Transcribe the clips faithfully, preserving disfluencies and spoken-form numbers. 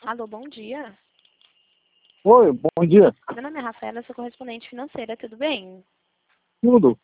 Alô, bom dia. Oi, bom dia. Meu nome é Rafaela, sou correspondente financeira, tudo bem? Tudo?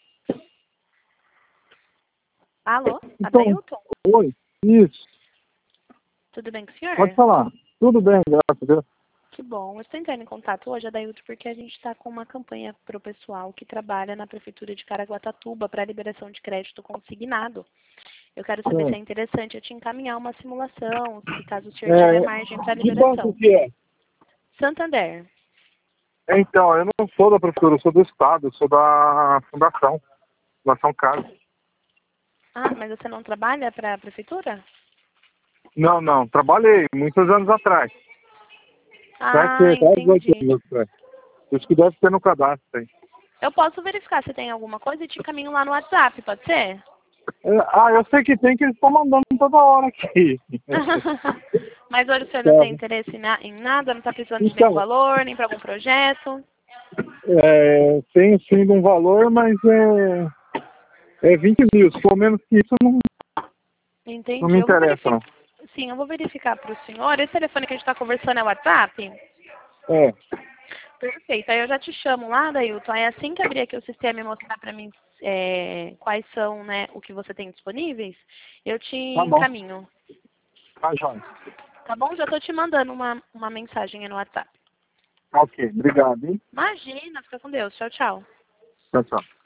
Alô, Então, Adailton? oi, isso. Tudo bem com o senhor? Pode falar. Tudo bem, graças a Deus. Que bom. Eu estou entrando em contato hoje, Adailton, porque a gente está com uma campanha para o pessoal que trabalha na Prefeitura de Caraguatatuba para liberação de crédito consignado. Eu quero saber se é É, interessante eu te encaminhar uma simulação, se caso o senhor tiver margem para é, que banco liberação. que é? Santander. Então, eu não sou da prefeitura, eu sou do Estado, eu sou da Fundação, Fundação Casa. Ah, mas você não trabalha para a Prefeitura? Não, não, trabalhei muitos anos atrás. Deve Ah, ter quase oito entendi. anos atrás. Acho que deve ter no cadastro aí. Eu posso verificar se tem alguma coisa e te encaminho lá no WhatsApp, pode ser? É, ah, eu sei que tem, que eles estão mandando toda hora aqui. Mas hoje o senhor não tem Sabe? interesse em, na- em nada? Não está precisando de nenhum Então, valor, nem para algum projeto? é, tem sim um valor, mas é, é vinte mil. Se for menos que isso, não, não Entendi. me Eu vou interessa, verificar. não. Sim, eu vou verificar para o senhor. Esse telefone que a gente está conversando é o WhatsApp? É, Perfeito. Aí eu já te chamo lá, Dailton. Aí assim que abrir aqui o sistema e mostrar para mim é, quais são, né, o que você tem disponíveis, eu te tá bom. encaminho. Tá, João. Tá bom? Já estou te mandando uma, uma mensagem aí no WhatsApp. Ok, obrigado, hein? Imagina, fica com Deus. Tchau, tchau. Tchau, tchau.